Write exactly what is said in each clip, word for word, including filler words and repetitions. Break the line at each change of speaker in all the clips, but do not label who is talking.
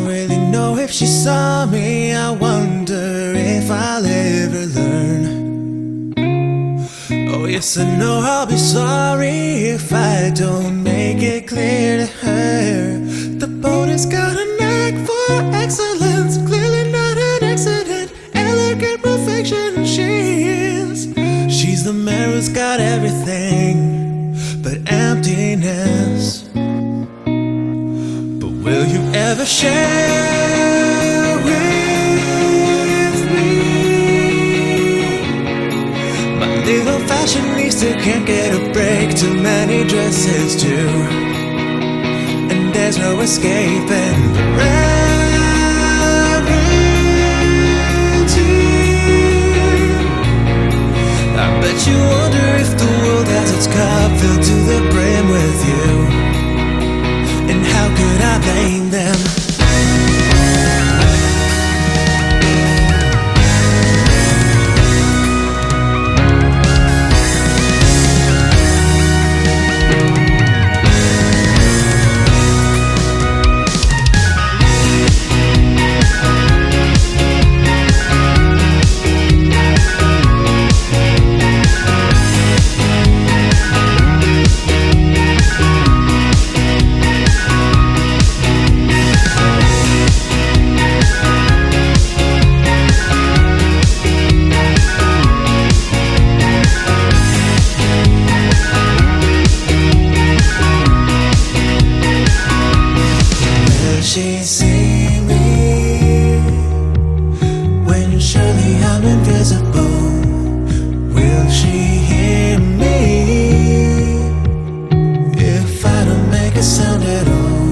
really know if she saw me. I wonder if I'll ever learn. Oh yes, I know I'll be sorry if I don't make it clear to her. The boat has got a knack for excellence, clearly not an accident, elegant perfection she is. She's the man who's got everything but emptiness. But will you ever share with me? My little fashionista can't get a break, too many dresses too, and there's no escaping the rarity. I bet you wonder if the world has its cup filled to the brim with you, and how could I blame them? She see me when surely I'm invisible? Will she hear me if I don't make a sound at all?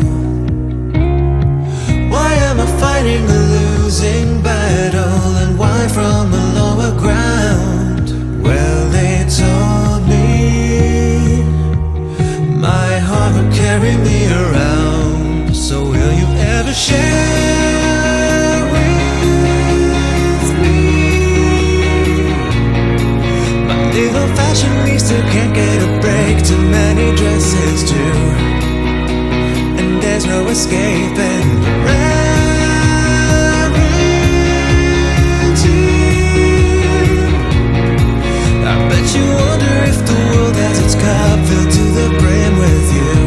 Why am I fighting a losing battle, and why from the lower ground? Well, they told me my heart would carry me around. So will you ever share with me? My little fashionista can't get a break, too many dresses too, and there's no escaping the rarity. I bet you wonder if the world has its cup filled to the brim with you,